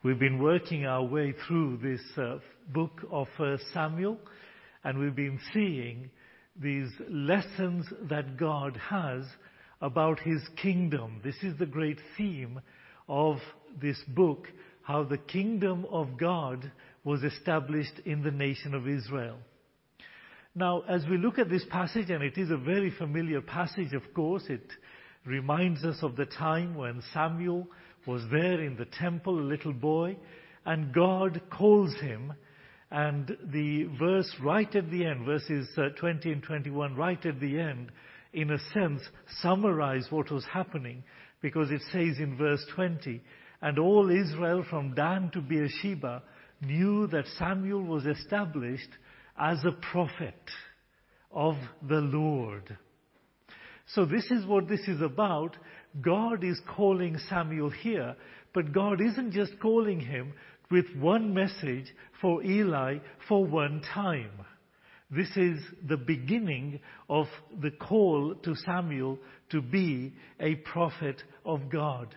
We've been working our way through this book of 1 Samuel, and we've been seeing these lessons that God has about His kingdom. This is the great theme of this book, how the kingdom of God was established in the nation of Israel. Now, as we look at this passage, and it is a very familiar passage, of course, it reminds us of the time when Samuel was there in the temple, a little boy, and God calls him. And the verse right at the end, verses 20 and 21, right at the end, in a sense, summarize what was happening, because it says in verse 20, "And all Israel from Dan to Beersheba knew that Samuel was established as a prophet of the Lord." So this is what this is about. God is calling Samuel here, but God isn't just calling him with one message for Eli for one time. This is the beginning of the call to Samuel to be a prophet of God.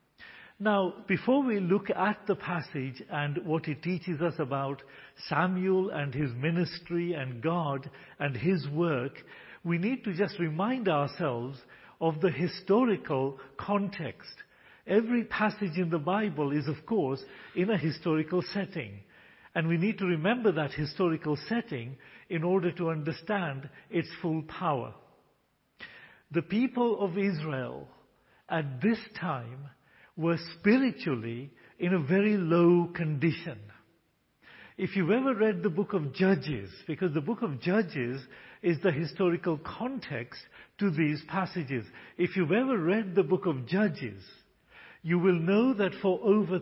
Now, before we look at the passage and what it teaches us about Samuel and his ministry and God and his work, we need to just remind ourselves of the historical context. Every passage in the Bible is, of course, in a historical setting. And we need to remember that historical setting in order to understand its full power. The people of Israel at this time were spiritually in a very low condition. If you've ever read the book of Judges, because the book of Judges is the historical context to these passages. If you've ever read the book of Judges, you will know that for over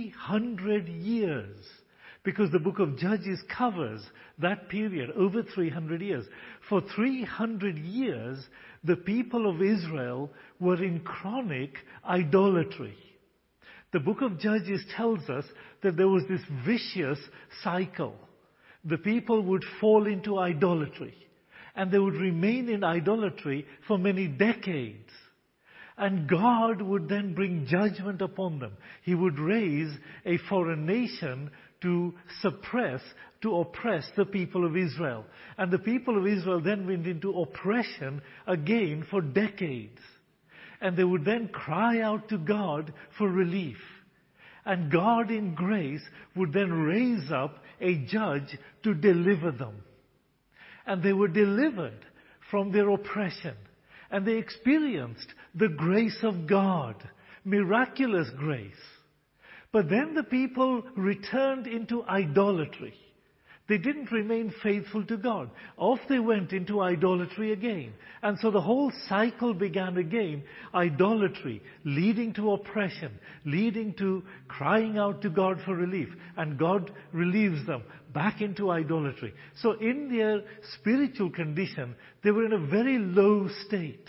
300 years, because the book of Judges covers that period, over 300 years. For 300 years, the people of Israel were in chronic idolatry. The book of Judges tells us that there was this vicious cycle. The people would fall into idolatry, and they would remain in idolatry for many decades. And God would then bring judgment upon them. He would raise a foreign nation to oppress the people of Israel. And the people of Israel then went into oppression again for decades. And they would then cry out to God for relief. And God in grace would then raise up a judge to deliver them. And they were delivered from their oppression. And they experienced the grace of God, miraculous grace. But then the people returned into idolatry. They didn't remain faithful to God. Off they went into idolatry again. And so the whole cycle began again. Idolatry, leading to oppression, leading to crying out to God for relief. And God relieves them back into idolatry. So in their spiritual condition, they were in a very low state.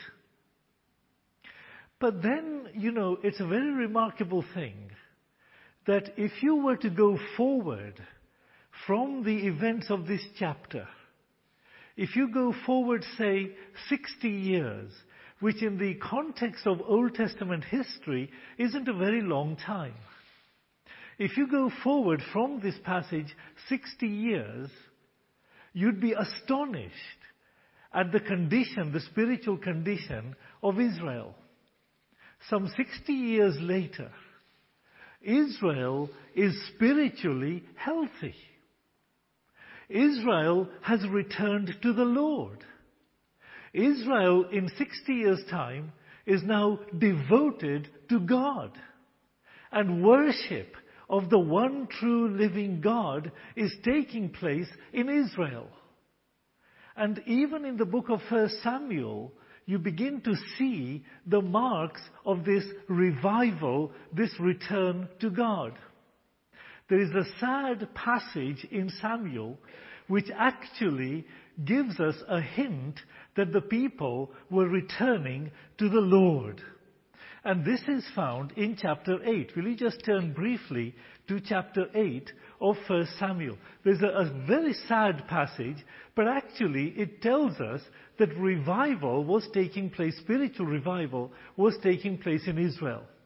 But then, it's a very remarkable thing that if you were to go forward from the events of this chapter, if you go forward, say, 60 years, which in the context of Old Testament history isn't a very long time. If you go forward from this passage 60 years, you'd be astonished at the condition, the spiritual condition of Israel. Some 60 years later, Israel is spiritually healthy. Israel has returned to the Lord. Israel, in 60 years' time, is now devoted to God. And worship of the one true living God is taking place in Israel. And even in the book of 1 Samuel, you begin to see the marks of this revival, this return to God. There is a sad passage in Samuel which actually gives us a hint that the people were returning to the Lord. And this is found in chapter 8. Will you just turn briefly to chapter 8 of 1 Samuel? There's a very sad passage, but actually it tells us that revival was taking place, spiritual revival was taking place in Israel.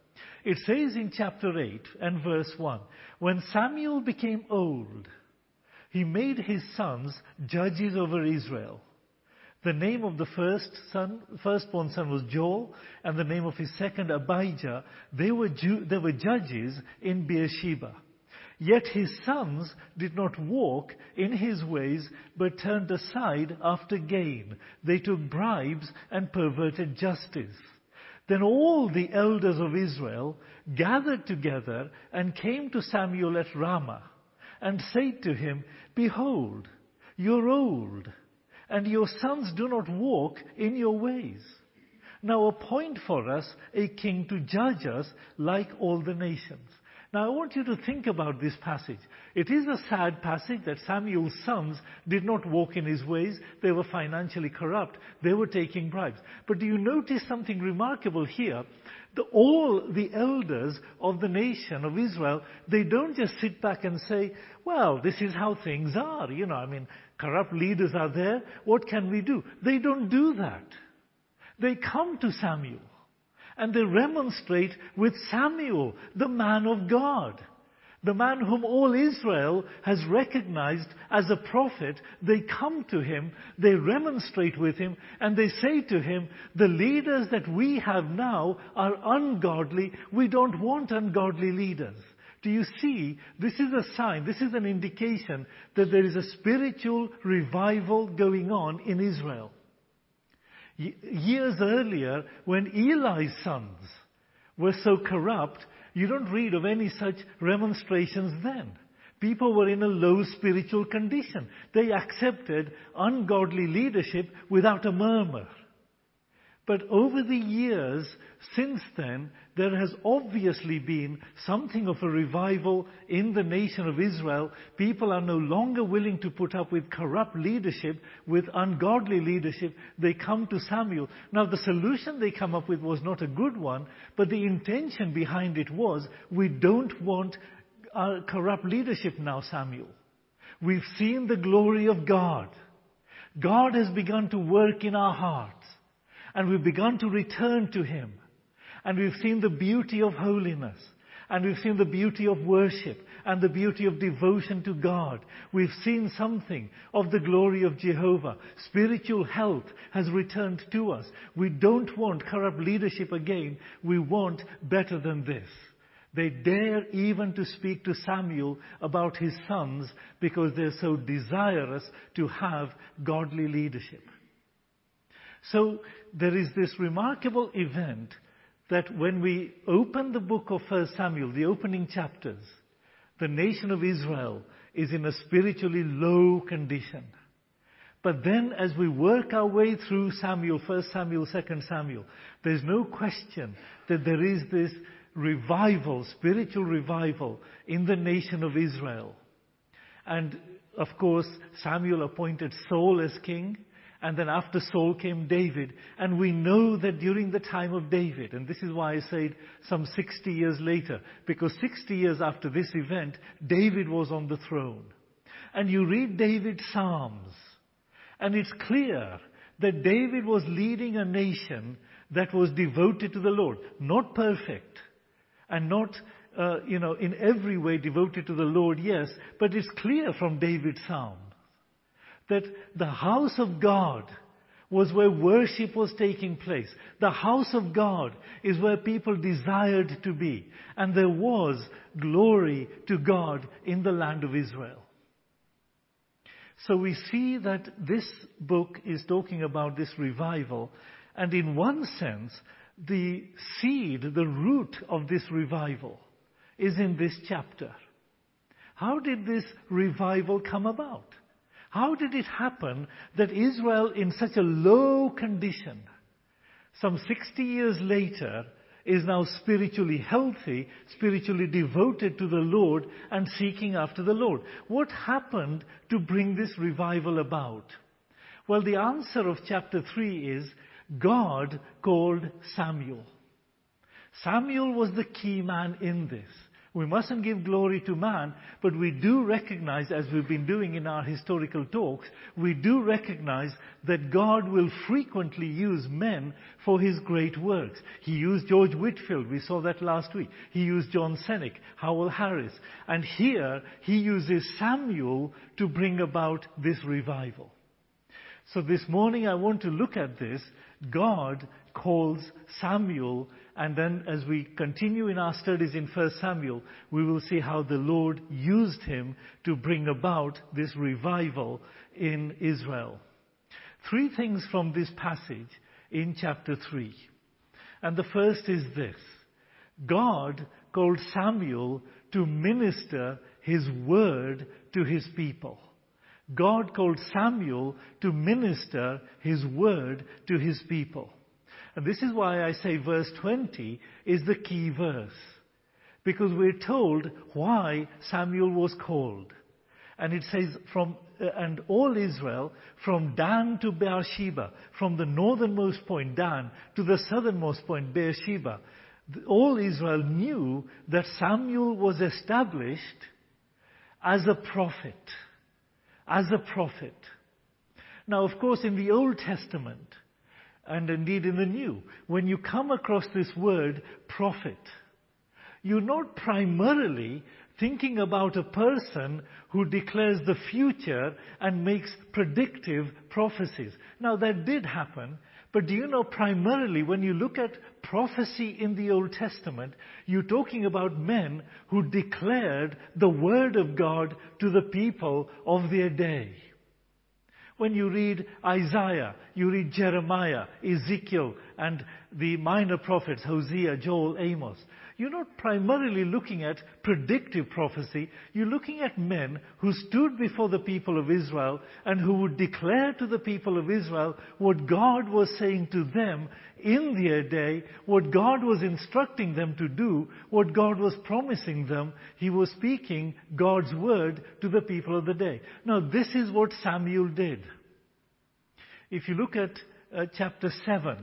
It says in chapter 8 and verse 1, when Samuel became old, he made his sons judges over Israel. The name of the firstborn son was Joel, and the name of his second Abijah. They were judges in Beersheba. Yet his sons did not walk in his ways, but turned aside after gain. They took bribes and perverted justice. Then all the elders of Israel gathered together and came to Samuel at Ramah, and said to him, behold, you're old, and your sons do not walk in your ways. Now appoint for us a king to judge us like all the nations. Now I want you to think about this passage. It is a sad passage that Samuel's sons did not walk in his ways. They were financially corrupt. They were taking bribes. But do you notice something remarkable here? All the elders of the nation of Israel, they don't just sit back and say, well, this is how things are. Corrupt leaders are there. What can we do? They don't do that. They come to Samuel. And they remonstrate with Samuel, the man of God, the man whom all Israel has recognized as a prophet. They come to him, they remonstrate with him, and they say to him, the leaders that we have now are ungodly. We don't want ungodly leaders. Do you see? This is a sign, this is an indication that there is a spiritual revival going on in Israel. Years earlier, when Eli's sons were so corrupt, you don't read of any such remonstrations then. People were in a low spiritual condition. They accepted ungodly leadership without a murmur. But over the years since then, there has obviously been something of a revival in the nation of Israel. People are no longer willing to put up with corrupt leadership, with ungodly leadership. They come to Samuel. Now, the solution they come up with was not a good one, but the intention behind it was, we don't want corrupt leadership now, Samuel. We've seen the glory of God. God has begun to work in our hearts. And we've begun to return to Him. And we've seen the beauty of holiness. And we've seen the beauty of worship. And the beauty of devotion to God. We've seen something of the glory of Jehovah. Spiritual health has returned to us. We don't want corrupt leadership again. We want better than this. They dare even to speak to Samuel about his sons because they're so desirous to have godly leadership. So there is this remarkable event that when we open the book of 1 Samuel, the opening chapters, the nation of Israel is in a spiritually low condition. But then as we work our way through Samuel, 1 Samuel, 2 Samuel, there's no question that there is this revival, spiritual revival in the nation of Israel. And of course, Samuel appointed Saul as king. And then after Saul came David. And we know that during the time of David, and this is why I said some 60 years later, because 60 years after this event, David was on the throne. And you read David's Psalms, and it's clear that David was leading a nation that was devoted to the Lord. Not perfect, and not, in every way devoted to the Lord, yes, but it's clear from David's Psalm that the house of God was where worship was taking place. The house of God is where people desired to be. And there was glory to God in the land of Israel. So we see that this book is talking about this revival. And in one sense, the seed, the root of this revival is in this chapter. How did this revival come about? How did it happen that Israel, in such a low condition, some 60 years later, is now spiritually healthy, spiritually devoted to the Lord and seeking after the Lord? What happened to bring this revival about? Well, the answer of chapter 3 is God called Samuel. Samuel was the key man in this. We mustn't give glory to man, but we do recognize, as we've been doing in our historical talks, we do recognize that God will frequently use men for his great works. He used George Whitefield, we saw that last week. He used John Cennick, Howell Harris. And here, he uses Samuel to bring about this revival. So this morning I want to look at this. God calls Samuel, and then as we continue in our studies in 1 Samuel, we will see how the Lord used him to bring about this revival in Israel. 3 things from this passage in chapter 3. And the first is this: God called Samuel to minister his word to his people. God called Samuel to minister his word to his people. And this is why I say verse 20 is the key verse. Because we're told why Samuel was called. And it says, and all Israel, from Dan to Beersheba, from the northernmost point, Dan, to the southernmost point, Beersheba, all Israel knew that Samuel was established as a prophet. As a prophet. Now, of course, in the Old Testament, and indeed in the New, when you come across this word, prophet, you're not primarily thinking about a person who declares the future and makes predictive prophecies. Now, that did happen, but do you know, primarily when you look at prophecy in the Old Testament, you're talking about men who declared the word of God to the people of their day. When you read Isaiah, you read Jeremiah, Ezekiel, and the minor prophets, Hosea, Joel, Amos, you're not primarily looking at predictive prophecy. You're looking at men who stood before the people of Israel and who would declare to the people of Israel what God was saying to them in their day, what God was instructing them to do, what God was promising them. He was speaking God's word to the people of the day. Now, this is what Samuel did. If you look at chapter 7,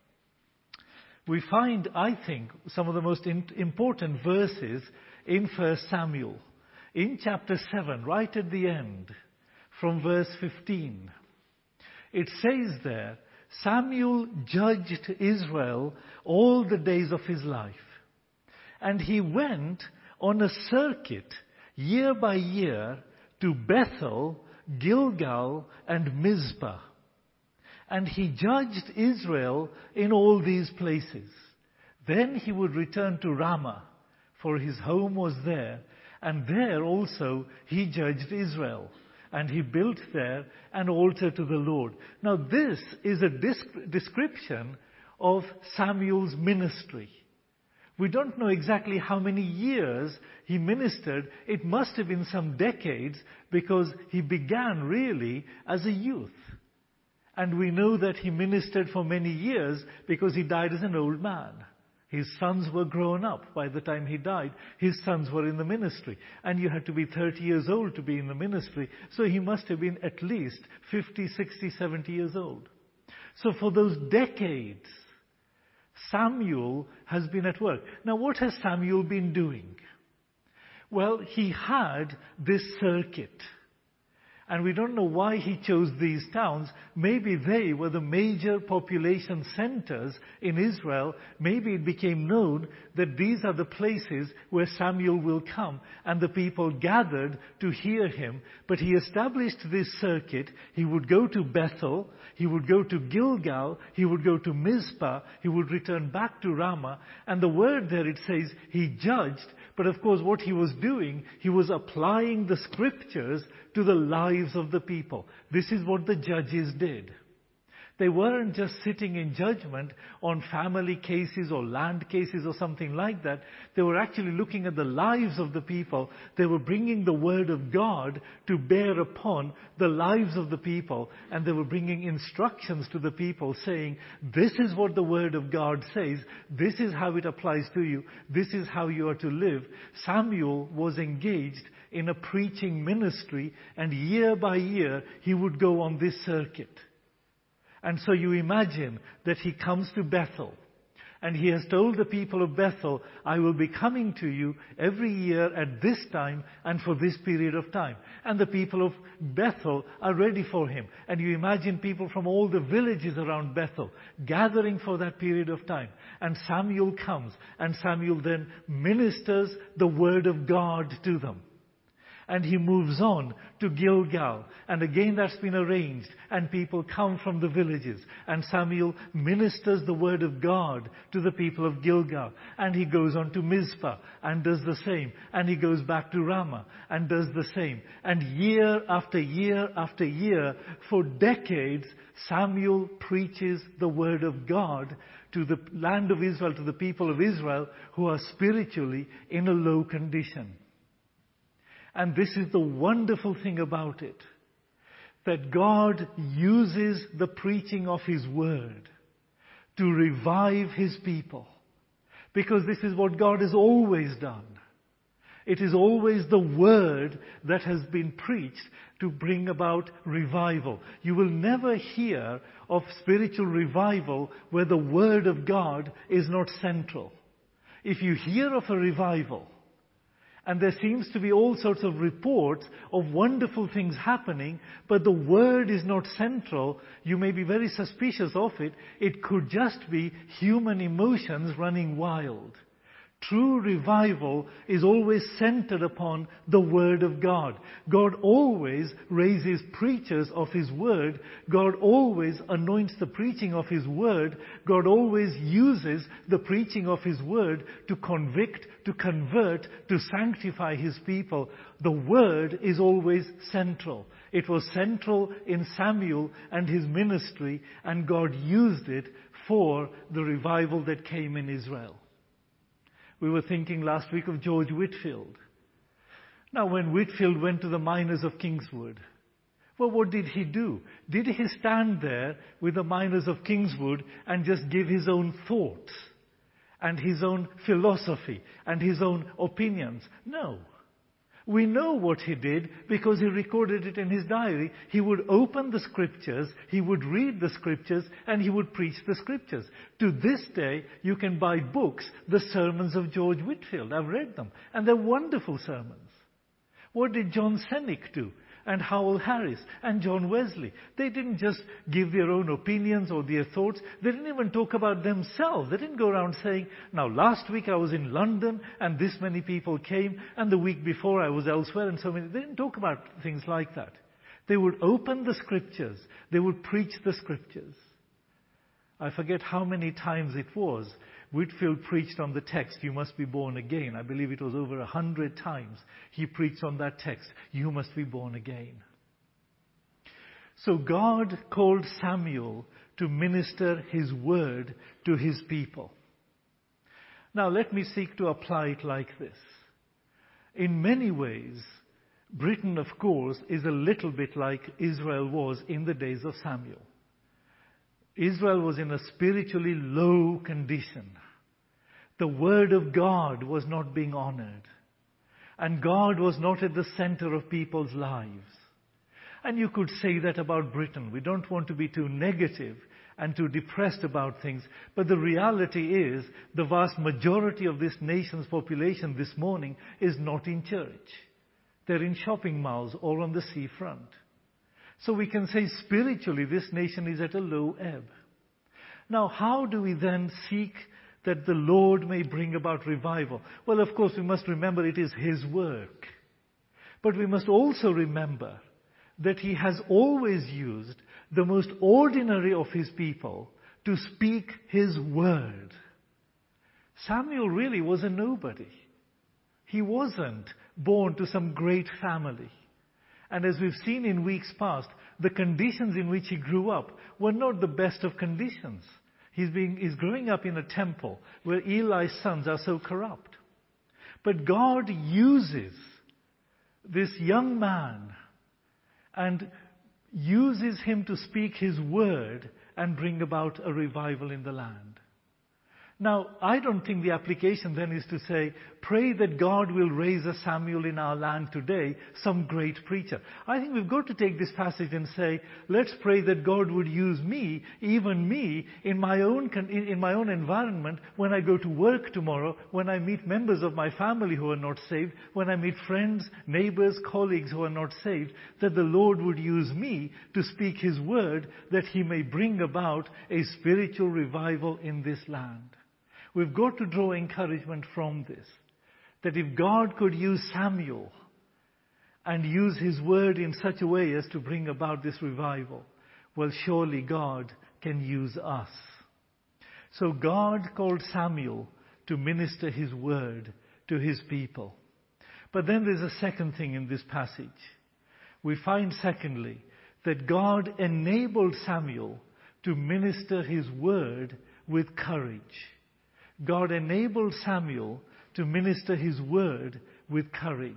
we find, I think, some of the most important verses in 1 Samuel. In chapter 7, right at the end, from verse 15, it says there, Samuel judged Israel all the days of his life. And he went on a circuit year by year to Bethel, Gilgal, and Mizpah. And he judged Israel in all these places. Then he would return to Ramah, for his home was there. And there also he judged Israel. And he built there an altar to the Lord. Now this is a description of Samuel's ministry. We don't know exactly how many years he ministered. It must have been some decades, because he began really as a youth. And we know that he ministered for many years because he died as an old man. His sons were grown up by the time he died. His sons were in the ministry. And you had to be 30 years old to be in the ministry. So he must have been at least 50, 60, 70 years old. So for those decades, Samuel has been at work. Now, what has Samuel been doing? Well, he had this circuit. And we don't know why he chose these towns. Maybe they were the major population centers in Israel. Maybe it became known that these are the places where Samuel will come, and the people gathered to hear him. But he established this circuit. He would go to Bethel, he would go to Gilgal, he would go to Mizpah, he would return back to Ramah. And the word there, it says he judged. But of course what he was doing, he was applying the scriptures to the lives of the people. This is what the judges did. They weren't just sitting in judgment on family cases or land cases or something like that. They were actually looking at the lives of the people. They were bringing the word of God to bear upon the lives of the people. And they were bringing instructions to the people saying, this is what the word of God says. This is how it applies to you. This is how you are to live. Samuel was engaged in a preaching ministry, and year by year he would go on this circuit. And so you imagine that he comes to Bethel, And he has told the people of Bethel, I will be coming to you every year at this time and for this period of time. And the people of Bethel are ready for him. And you imagine people from all the villages around Bethel gathering for that period of time. And Samuel comes, and Samuel then ministers the word of God to them. And he moves on to Gilgal. And again that's been arranged. And people come from the villages. And Samuel ministers the word of God to the people of Gilgal. And he goes on to Mizpah and does the same. And he goes back to Ramah and does the same. And year after year after year, for decades, Samuel preaches the word of God to the land of Israel, to the people of Israel who are spiritually in a low condition. And this is the wonderful thing about it, that God uses the preaching of His Word to revive His people. Because this is what God has always done. It is always the Word that has been preached to bring about revival. You will never hear of spiritual revival where the Word of God is not central. If you hear of a revival, and there seems to be all sorts of reports of wonderful things happening, but the Word is not central, you may be very suspicious of it. It could just be human emotions running wild. True revival is always centered upon the Word of God. God always raises preachers of His Word. God always anoints the preaching of His Word. God always uses the preaching of His Word to convict, to convert, to sanctify His people. The Word is always central. It was central in Samuel and his ministry, and God used it for the revival that came in Israel. We were thinking last week of George Whitefield. Now, when Whitefield went to the miners of Kingswood, well, what did he do? Did he stand there with the miners of Kingswood and just give his own thoughts and his own philosophy and his own opinions? No. We know what he did because he recorded it in his diary. He would open the Scriptures, he would read the Scriptures, and he would preach the Scriptures. To this day, you can buy books, the sermons of George Whitefield. I've read them, and they're wonderful sermons. What did John Cennick do? And Howell Harris and John Wesley. They didn't just give their own opinions or their thoughts. They didn't even talk about themselves. They didn't go around saying, now last week I was in London and this many people came, and the week before I was elsewhere and so many. They didn't talk about things like that. They would open the Scriptures. They would preach the Scriptures. I forget how many times it was. Whitefield preached on the text, you must be born again. I believe it was over 100 times he preached on that text, you must be born again. So God called Samuel to minister His word to His people. Now let me seek to apply it like this. In many ways, Britain, of course, is a little bit like Israel was in the days of Samuel. Israel was in a spiritually low condition. The Word of God was not being honored. And God was not at the center of people's lives. And you could say that about Britain. We don't want to be too negative and too depressed about things. But the reality is, the vast majority of this nation's population this morning is not in church. They're in shopping malls or on the seafront. So we can say spiritually this nation is at a low ebb. Now, how do we then seek that the Lord may bring about revival? Well, of course, we must remember it is His work. But we must also remember that He has always used the most ordinary of His people to speak His word. Samuel really was a nobody. He wasn't born to some great family. And as we've seen in weeks past, the conditions in which he grew up were not the best of conditions. He's growing up in a temple where Eli's sons are so corrupt. But God uses this young man and uses him to speak His word and bring about a revival in the land. Now, I don't think the application then is to say, pray that God will raise a Samuel in our land today, some great preacher. I think we've got to take this passage and say, let's pray that God would use me, even me, in my own environment, when I go to work tomorrow, when I meet members of my family who are not saved, when I meet friends, neighbors, colleagues who are not saved, that the Lord would use me to speak His word, that He may bring about a spiritual revival in this land. We've got to draw encouragement from this, that if God could use Samuel and use his word in such a way as to bring about this revival, well, surely God can use us. So God called Samuel to minister his word to his people. But then there's a second thing in this passage. We find, secondly, that God enabled Samuel to minister his word with courage. God enabled Samuel to minister his word with courage.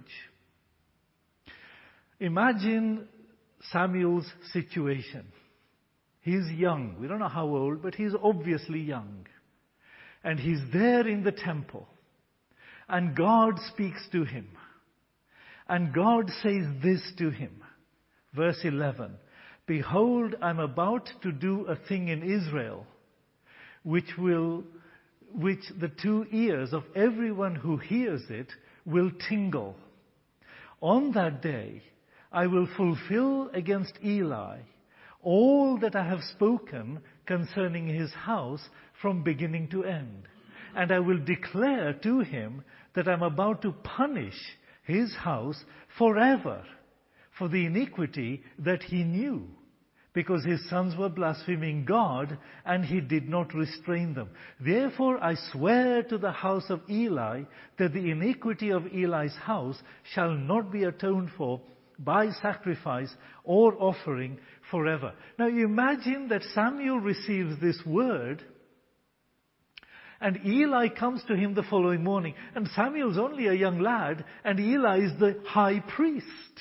Imagine Samuel's situation. He's young. We don't know how old, but he's obviously young. And he's there in the temple. And God speaks to him. And God says this to him. Verse 11. Behold, I'm about to do a thing in Israel, which the 2 ears of everyone who hears it will tingle. On that day, I will fulfill against Eli all that I have spoken concerning his house from beginning to end. And I will declare to him that I'm about to punish his house forever for the iniquity that he knew, because his sons were blaspheming God, and he did not restrain them. Therefore I swear to the house of Eli that the iniquity of Eli's house shall not be atoned for by sacrifice or offering forever. Now you imagine that Samuel receives this word, and Eli comes to him the following morning. And Samuel's only a young lad, and Eli is the high priest.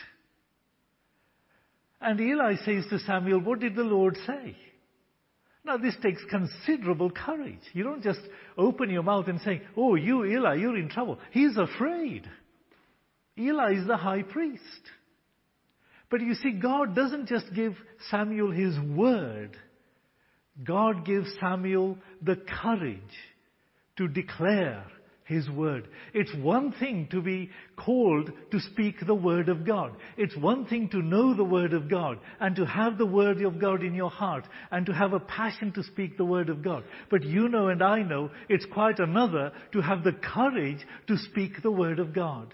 And Eli says to Samuel, what did the Lord say? Now this takes considerable courage. You don't just open your mouth and say, oh, you Eli, you're in trouble. He's afraid. Eli is the high priest. But you see, God doesn't just give Samuel his word. God gives Samuel the courage to declare his word. It's one thing to be called to speak the word of God. It's one thing to know the word of God and to have the word of God in your heart and to have a passion to speak the word of God. But you know and I know it's quite another to have the courage to speak the word of God.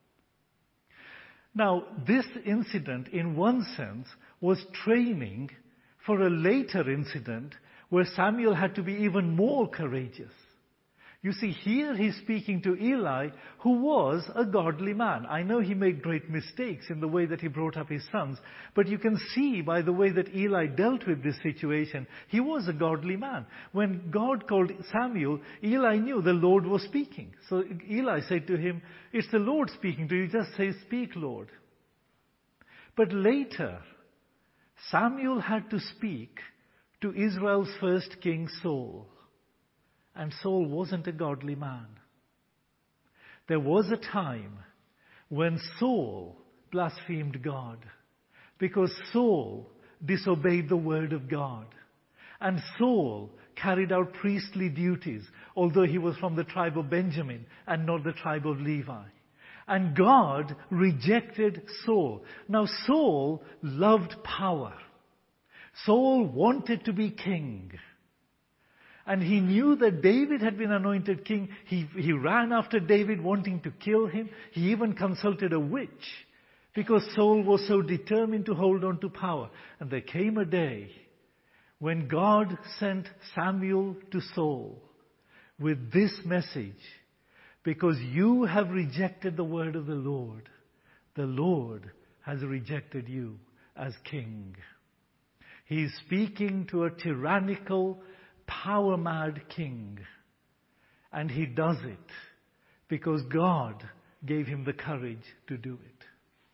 Now, this incident, in one sense, was training for a later incident where Samuel had to be even more courageous. You see, here he's speaking to Eli, who was a godly man. I know he made great mistakes in the way that he brought up his sons, but you can see by the way that Eli dealt with this situation, he was a godly man. When God called Samuel, Eli knew the Lord was speaking. So Eli said to him, it's the Lord speaking to you, just say, speak, Lord. But later, Samuel had to speak to Israel's first king, Saul. And Saul wasn't a godly man. There was a time when Saul blasphemed God because Saul disobeyed the word of God. And Saul carried out priestly duties, although he was from the tribe of Benjamin and not the tribe of Levi. And God rejected Saul. Now Saul loved power. Saul wanted to be king. And he knew that David had been anointed king. He ran after David wanting to kill him. He even consulted a witch because Saul was so determined to hold on to power. And there came a day when God sent Samuel to Saul with this message. Because you have rejected the word of the Lord has rejected you as king. He is speaking to a tyrannical, power-mad king. And he does it because God gave him the courage to do it.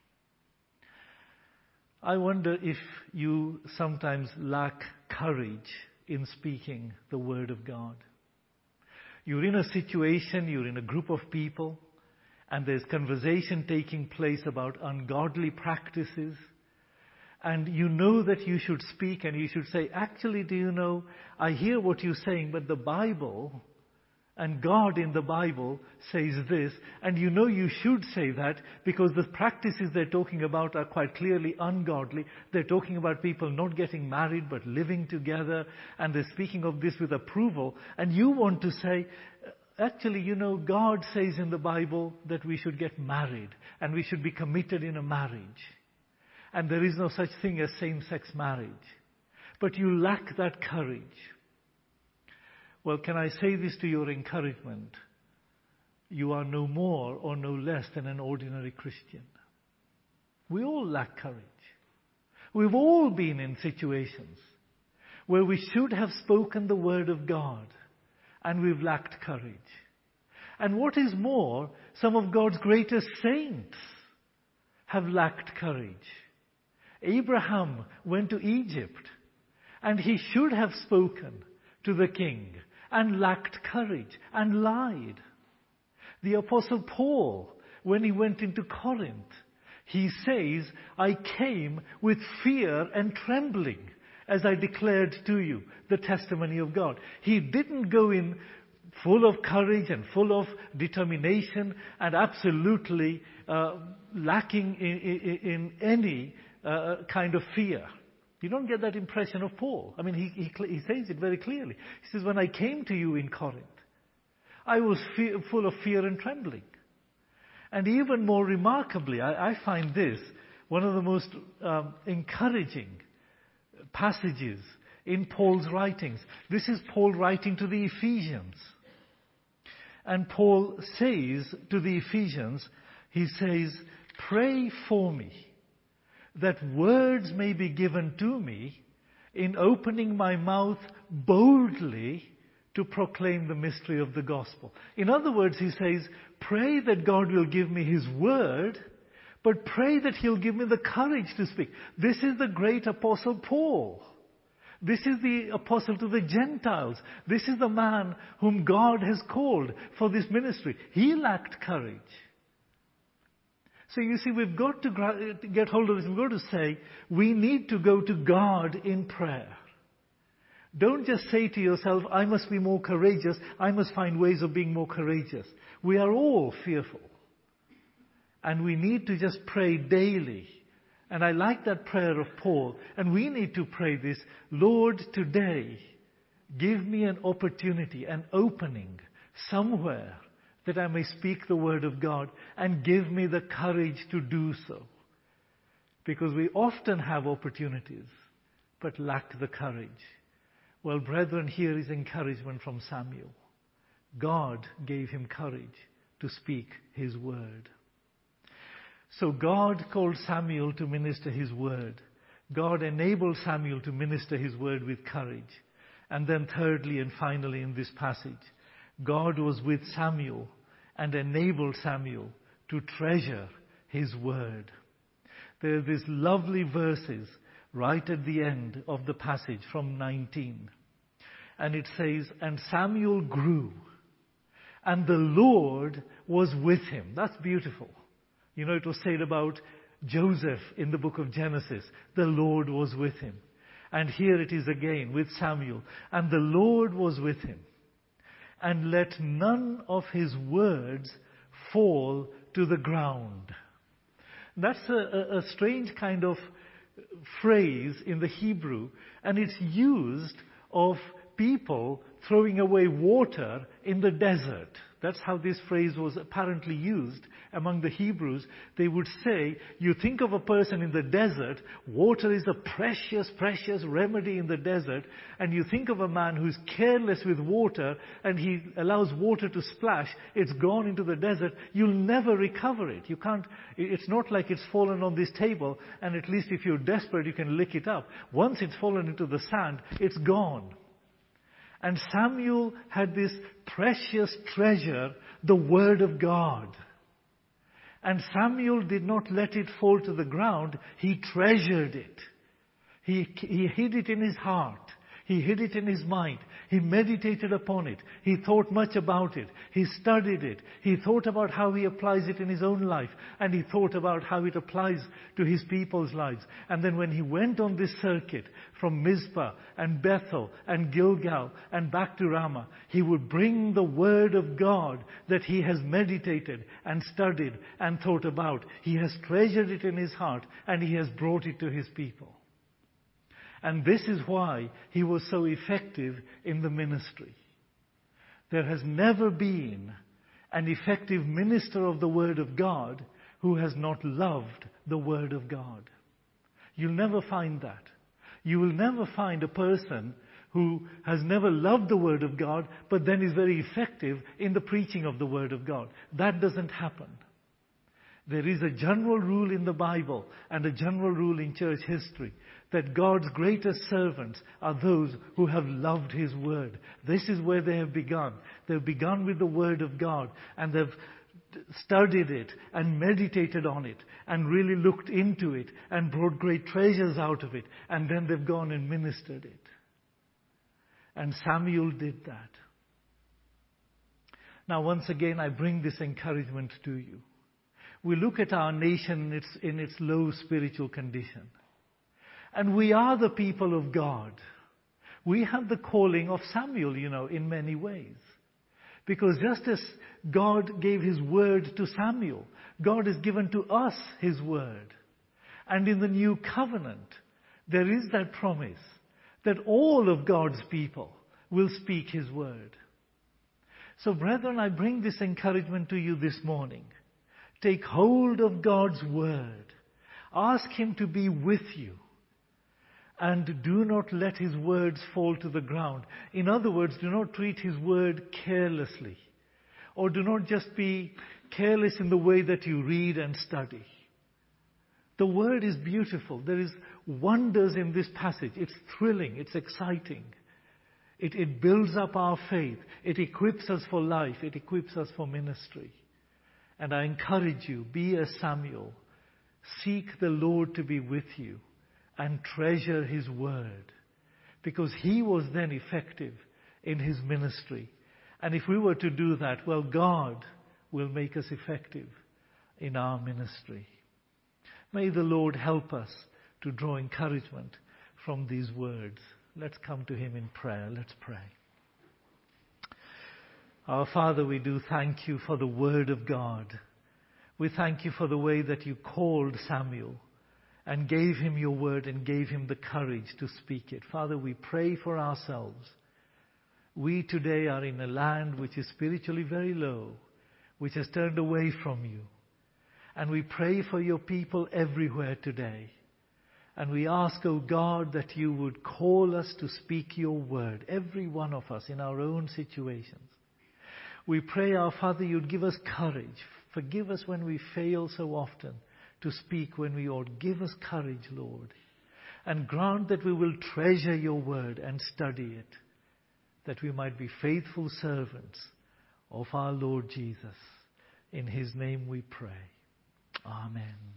I wonder if you sometimes lack courage in speaking the word of God. You're in a situation, you're in a group of people, and there's conversation taking place about ungodly practices. And you know that you should speak and you should say, actually, do you know, I hear what you're saying, but the Bible and God in the Bible says this, and you know you should say that because the practices they're talking about are quite clearly ungodly. They're talking about people not getting married but living together, and they're speaking of this with approval. And you want to say, actually, you know, God says in the Bible that we should get married and we should be committed in a marriage. And there is no such thing as same-sex marriage. But you lack that courage. Well, can I say this to your encouragement? You are no more or no less than an ordinary Christian. We all lack courage. We've all been in situations where we should have spoken the word of God and we've lacked courage. And what is more, some of God's greatest saints have lacked courage. Abraham went to Egypt and he should have spoken to the king and lacked courage and lied. The Apostle Paul, when he went into Corinth, he says, I came with fear and trembling as I declared to you the testimony of God. He didn't go in full of courage and full of determination and absolutely lacking in any kind of fear. You don't get that impression of Paul. I mean, he says it very clearly. He says, when I came to you in Corinth, I was full of fear and trembling. And even more remarkably, I find this one of the most encouraging passages in Paul's writings. This is Paul writing to the Ephesians. And Paul says to the Ephesians, he says, pray for me, that words may be given to me in opening my mouth boldly to proclaim the mystery of the gospel. In other words, he says, pray that God will give me his word, but pray that he'll give me the courage to speak. This is the great Apostle Paul. This is the apostle to the Gentiles. This is the man whom God has called for this ministry. He lacked courage. So you see, we've got to get hold of this. We've got to say, we need to go to God in prayer. Don't just say to yourself, I must be more courageous. I must find ways of being more courageous. We are all fearful. And we need to just pray daily. And I like that prayer of Paul. And we need to pray this, Lord, today, give me an opportunity, an opening somewhere that I may speak the word of God, and give me the courage to do so. Because we often have opportunities, but lack the courage. Well, brethren, here is encouragement from Samuel. God gave him courage to speak his word. So God called Samuel to minister his word. God enabled Samuel to minister his word with courage. And then thirdly and finally in this passage, God was with Samuel and enabled Samuel to treasure his word. There are these lovely verses right at the end of the passage from 19. And it says, and Samuel grew, and the Lord was with him. That's beautiful. You know, it was said about Joseph in the book of Genesis. The Lord was with him. And here it is again with Samuel. And the Lord was with him. And let none of his words fall to the ground. That's a strange kind of phrase in the Hebrew. And it's used of people throwing away water in the desert. That's how this phrase was apparently used among the Hebrews. They would say, you think of a person in the desert, water is a precious, precious remedy in the desert, and you think of a man who's careless with water and he allows water to splash, it's gone into the desert, you'll never recover it. You can't, it's not like it's fallen on this table and at least if you're desperate you can lick it up. Once it's fallen into the sand, it's gone. And Samuel had this precious treasure, the Word of God. And Samuel did not let it fall to the ground. He treasured it. He hid it in his heart. He hid it in his mind. He meditated upon it. He thought much about it. He studied it. He thought about how he applies it in his own life. And he thought about how it applies to his people's lives. And then when he went on this circuit from Mizpah and Bethel and Gilgal and back to Ramah, he would bring the word of God that he has meditated and studied and thought about. He has treasured it in his heart and he has brought it to his people. And this is why he was so effective in the ministry. There has never been an effective minister of the Word of God who has not loved the Word of God. You'll never find that. You will never find a person who has never loved the Word of God, but then is very effective in the preaching of the Word of God. That doesn't happen. There is a general rule in the Bible and a general rule in church history that God's greatest servants are those who have loved His Word. This is where they have begun. They've begun with the Word of God and they've studied it and meditated on it and really looked into it and brought great treasures out of it, and then they've gone and ministered it. And Samuel did that. Now once again I bring this encouragement to you. We look at our nation in its low spiritual condition. And we are the people of God. We have the calling of Samuel, in many ways. Because just as God gave His word to Samuel, God has given to us His word. And in the new covenant, there is that promise that all of God's people will speak His word. So brethren, I bring this encouragement to you this morning. Take hold of God's word. Ask Him to be with you. And do not let His words fall to the ground. In other words, do not treat His word carelessly. Or do not just be careless in the way that you read and study. The word is beautiful. There is wonders in this passage. It's thrilling. It's exciting. It builds up our faith. It equips us for life. It equips us for ministry. And I encourage you, be as Samuel. Seek the Lord to be with you and treasure His word. Because he was then effective in his ministry. And if we were to do that, well, God will make us effective in our ministry. May the Lord help us to draw encouragement from these words. Let's come to Him in prayer. Let's pray. Our Father, we do thank You for the Word of God. We thank You for the way that You called Samuel and gave him Your word and gave him the courage to speak it. Father, we pray for ourselves. We today are in a land which is spiritually very low, which has turned away from You. And we pray for Your people everywhere today. And we ask, O God, that You would call us to speak Your word, every one of us in our own situations. We pray, our Father, You'd give us courage. Forgive us when we fail so often to speak when we ought. Give us courage, Lord. And grant that we will treasure Your word and study it, that we might be faithful servants of our Lord Jesus. In His name we pray. Amen.